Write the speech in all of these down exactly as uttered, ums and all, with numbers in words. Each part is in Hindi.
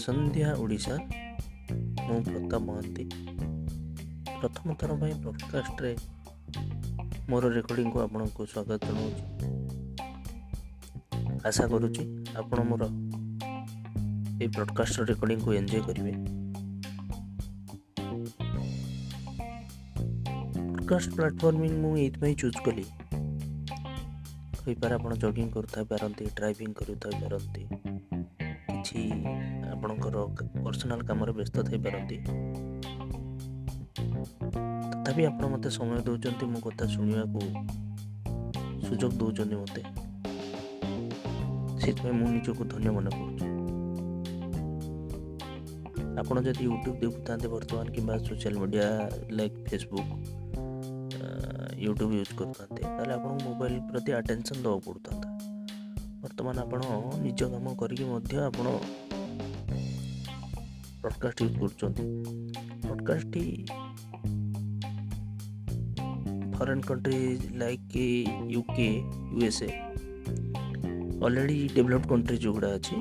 सन्ध्या ओडिशा मु प्रताप महांती प्रथम थर भाई ब्रॉडकास्ट रे मोर रेकर्डिंग को आपण को स्वागत जनाऊँ। आशा करुच्ची आपण मोर ए ब्रॉडकास्ट रेकर्डिंग को एंजॉय करेंगे। ब्रॉडकास्ट प्लेटफॉर्मिंग मु एथि चूज कली कही पारे आपण जॉगिंग करथाय पारंती, ड्राइविंग करूथाय पारंती, किछि आपणकर पर्सनल काम रे व्यस्त थाई पारंती, तथापि आपण मते समय दउचंती मो कथा सुनिया को सुजोग दउचंती मते सेत में मु निजो को धन्य मन करूछु। आपण जदि यूट्यूब देखुतांते वर्तमान किबा social media like Facebook YouTube use करते ताले आपण मोबाइल प्रति अटेंशन दवा पड़ता। वर्तमान आपण निज काम करके मध्य आपण ब्रॉडकास्ट यूज करछंती। Broadcast foreign country like UK, USA already developed country जो गुड़ा अछि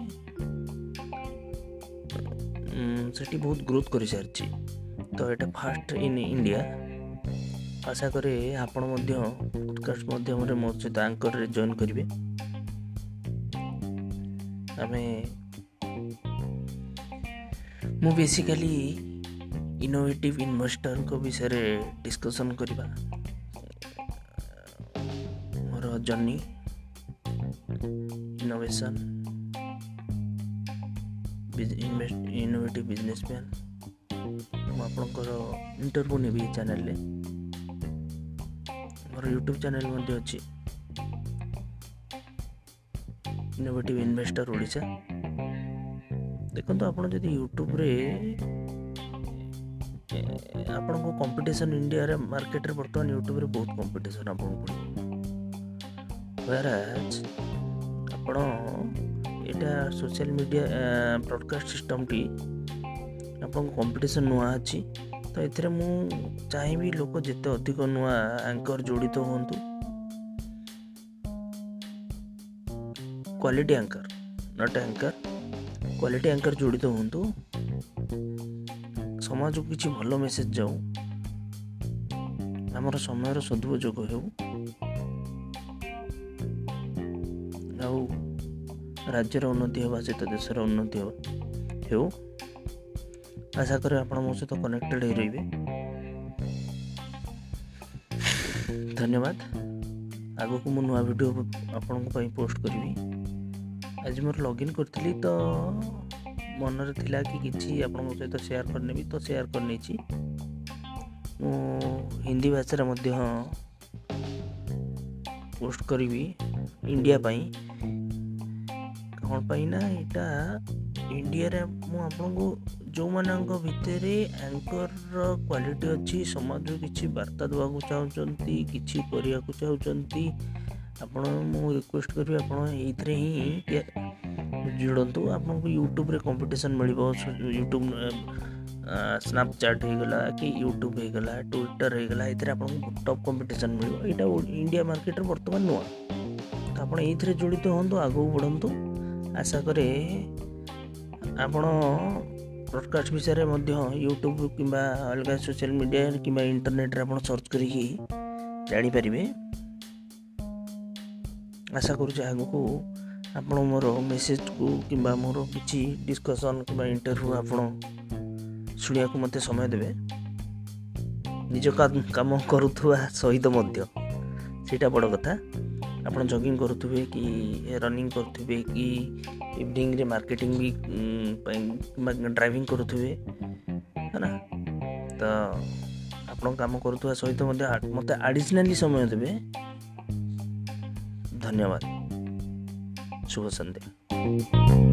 सेठी बहुत ग्रोथ करि सारछि। तो एटा फास्ट इन इंडिया। आशा करे आपण मध्य पॉडकास्ट माध्यम रे मोर सहित एंकर रे जॉइन करिवे। आमे मु बेसिकली इनोवेटिव इन्वेस्टर को विषय रे डिस्कशन करिबा। मोर जर्नी इनोवेशन इनोवेटिव बिजनेसमैन मु आपनकर इंटरव्यू नेबी चैनल ले। मोर यूट्यूब चैनल मध्ये अछि इनोवेटिव इन्वेस्टर ओडिशा। देखो आपण जदि यूट्यूब रे आपण को कंपटीशन इंडिया रे मार्केट रे वर्तमान यूट्यूब रे बहुत कंपटीशन आपण को व्हेयरएज आपण एटा सोशल मीडिया ब्रॉडकास्ट सिस्टम टी आपण कंपटीशन नुआ अछि। तो एथिरे मु चाहेबी लोक जेते अधिक नुआ एंकर जोड़ित तो होंतु, quality anchor not anchor quality anchor जोड़ित तो होंतु, समाज को किछि भलो मेसेज जाऊ, हमर समय रो सदुपयोग हेउ आउ राज्य रो उन्नति हेबा सहित देश रो उन्नति हेउ। आशा करे आपण मो सहित कनेक्टेड हे रहिबे। धन्यवाद। आगो को मु नुआ वीडियो आपण को पई पोस्ट करिवि। आज मोर लॉगिन करथिली तो मन रे थिला कि किछि आपण को सहित शेयर करने भी तो शेयर करने छी। मु हिंदी भाषा रे मध्ये पोस्ट करिवि इंडिया पई। कोन पई ना एटा इंडिया रे मु आपण को जो मानक भितर एंकर क्वालिटी अच्छी समाज किसी वार्ता देवाक चाहती किसी करने को चाहती आपण मु रिक्वेस्ट करी आपण एथरे ही जुड़ंतु। आपन को यूट्यूब रे कंपटीशन मिलिबो। यूट्यूब स्नैपचैट हो गला कि यूट्यूब हो गला ट्विटर हो गला एथरे आपन को टॉप कंपटीशन मिलिबो। एटा इंडिया मार्केट रे वर्तमान नुआ। तो आपण एथरे जड़ित होंतु आगो बढ़ंतु। आशा करे आपण ब्रॉडकास्ट विषय रे मध्य यूट्यूब किंबा अलग सोशल मीडिया किंबा इंटरनेट रे आपण सर्च करिकी जानि परिबे। आशा करू आगो को आपण मोर मेसेज को किंबा मोर किछि डिस्कशन किंबा इंटरव्यू आपण सुनिया को मते समय देबे। निज काम करूथुवा सहित मध्य सेटा बड़ कथा। आपण जॉगिंग करूथुबे कि रनिंग करूथुबे कि इवनिंग रे मार्केटिंग भी ड्राइविंग करूथुबे है ना। तो आपण काम करूथुवा सहित मते मते एडिशनली समय देबे। धन्यवाद। शुभ संध्या।